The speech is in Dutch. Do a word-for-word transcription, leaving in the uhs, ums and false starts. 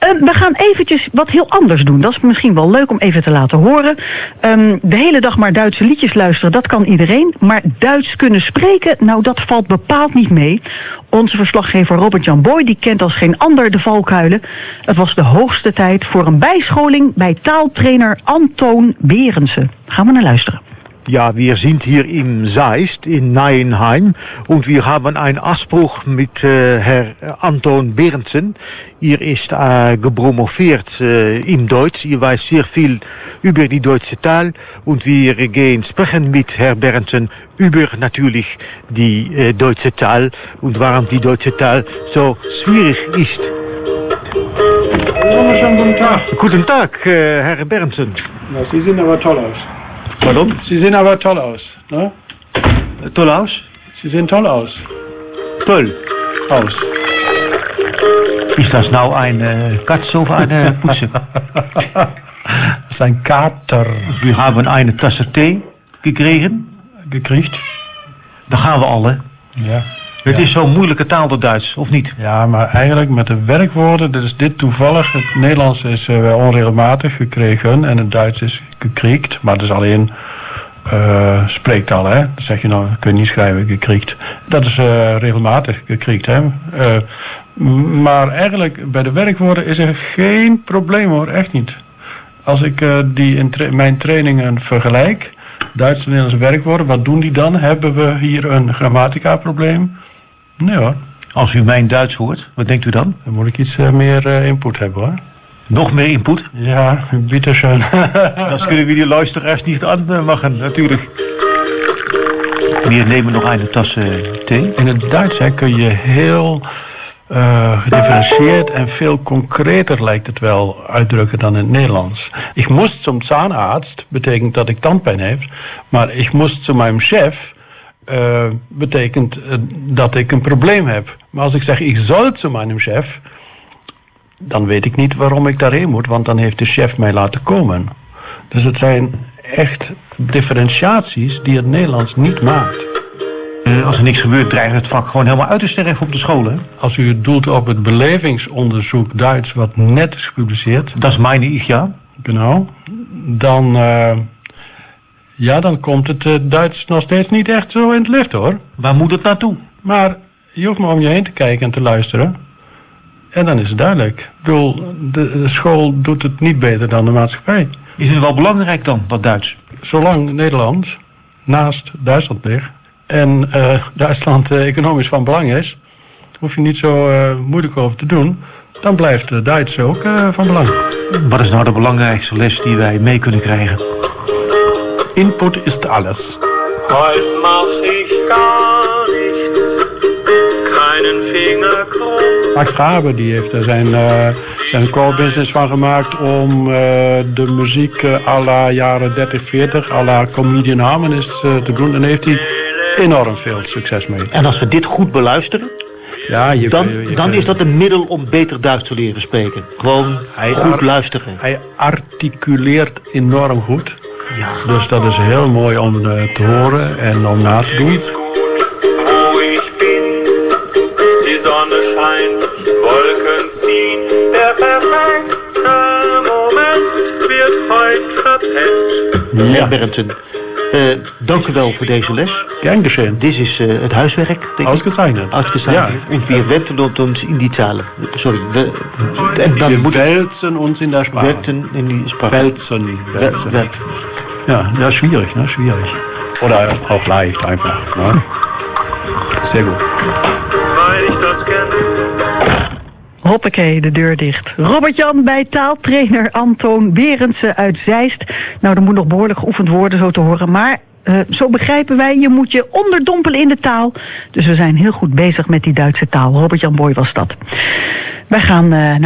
Uh, we gaan eventjes wat heel anders doen. Dat is misschien wel leuk om even te laten horen. Um, de hele dag maar Duitse liedjes luisteren, dat kan iedereen. Maar Duits kunnen spreken, nou dat valt bepaald niet mee. Onze verslaggever Robert-Jan Boy, die kent als geen ander de valkuilen. Het was de hoogste tijd voor een bijscholing bij taaltrainer Antoon Berendsen. Gaan we naar luisteren. Ja, wir sind hier in Seist, in Nyenheim, und wir haben einen Anspruch mit äh, Herr Antoon Berendsen. Er ist äh, gepromoviert äh, im Deutsch, er weiß sehr viel über die deutsche Taal und wir gehen sprechen mit Herr Berendsen über natürlich die äh, deutsche Taal und warum die deutsche Taal so schwierig ist. Wunderschönen guten Tag. Guten Tag, äh, Herr Berendsen. Ja, Sie sehen aber toll aus. Pardon? Sie sehen aber toll aus, ne? Toll aus? Sie sehen toll aus. Toll. Aus. Ist das nou eine Katze oder eine Pusse? Das ist ein Kater. Wir haben eine Tasse Tee gekregen. Gekriegt? Daar gaan we al, hè? Ja. Het ja. is zo'n moeilijke taal, dat Duits, of niet? Ja, maar eigenlijk met de werkwoorden, dit is dit toevallig. Het Nederlands is uh, onregelmatig gekregen en het Duits is gekriegt. Maar dat is alleen uh, spreektaal, hè? Dat zeg je nou, kun je niet schrijven, gekriegt. Dat is uh, regelmatig gekriegt, hè? Uh, maar eigenlijk bij de werkwoorden is er geen probleem, hoor, echt niet. Als ik uh, die in tra- mijn trainingen vergelijk, Duits en Nederlandse werkwoorden, wat doen die dan? Hebben we hier een grammatica-probleem? Nee hoor. Als u mijn Duits hoort, wat denkt u dan? Dan moet ik iets uh, meer uh, input hebben hoor. Nog meer input? Ja, bitteschön. Dat kunnen we die luisteraars niet aanmaken, natuurlijk. We nemen nog een tas uh, thee. In het Duits hè, kun je heel uh, gedifferentieerd en veel concreter lijkt het wel uitdrukken dan in het Nederlands. Ik moest zum Zahnarzt, betekent dat ik tandpijn heb, maar ik moest zu meinem chef, uh, betekent uh, dat ik een probleem heb. Maar als ik zeg ik zal zu meinem chef, dan weet ik niet waarom ik daarheen moet, want dan heeft de chef mij laten komen. Dus het zijn echt differentiaties die het Nederlands niet maakt. Uh, als er niks gebeurt, dreigt het vak gewoon helemaal uit te sterven op de scholen. Als u doelt op het belevingsonderzoek Duits wat net is gepubliceerd. Dat is meine ich, ja. Genau. Dan, uh, ja, dan komt het uh, Duits nog steeds niet echt zo in het licht hoor. Waar moet het naartoe? Maar je hoeft maar om je heen te kijken en te luisteren. En dan is het duidelijk. Ik bedoel, de, de school doet het niet beter dan de maatschappij. Is het wel belangrijk dan, dat Duits? Zolang Nederland naast Duitsland ligt en uh, Duitsland uh, economisch van belang is, hoef je niet zo uh, moeilijk over te doen. Dan blijft uh, Duits ook uh, van belang. Wat is nou de belangrijkste les die wij mee kunnen krijgen? Input is alles. Heute mach ich gar nicht, keinen Finger krumm. Max Faber die heeft er zijn, uh, zijn core business van gemaakt om uh, de muziek uh, à la jaren dertig, veertig, à la comedian harmonist uh, te doen. En daar heeft hij enorm veel succes mee. En als we dit goed beluisteren, ja, je, dan, je, je, dan je, is dat een middel om beter Duits te leren spreken. Gewoon hij goed ar- luisteren. Hij articuleert enorm goed. Ja. Dus dat is heel mooi om uh, te horen en om na te doen. Wo ich bin, die Sonne scheint, Wolken ziehen, der perfekte Moment wird heute verpennt. Meneer Berendsen, uh, dank u wel voor deze les. Gern geschehen. Dit is uh, het huiswerk, denk ik. Ausgezeichnet. Ausgezeichnet. Ja. Und wir wenden uns in die Zahlen. Sorry. We, en dan Wir moet wälzen uns in der Sprache. Wetten in die Sprache. Wälzen. Wälzen. Wel- Ja, ja, schwierig, ne? Schwierig. Oder auch leicht einfach, ne? Sehr gut. Weil ich das kenne. Hoppakee, de deur dicht. Robert-Jan bij taaltrainer Antoon Berendsen uit Zeist. Nou, er moet nog behoorlijk geoefend worden, zo te horen. Maar uh, zo begrijpen wij, je moet je onderdompelen in de taal. Dus we zijn heel goed bezig met die Duitse taal. Robert-Jan Boy was dat. Wij gaan uh, naar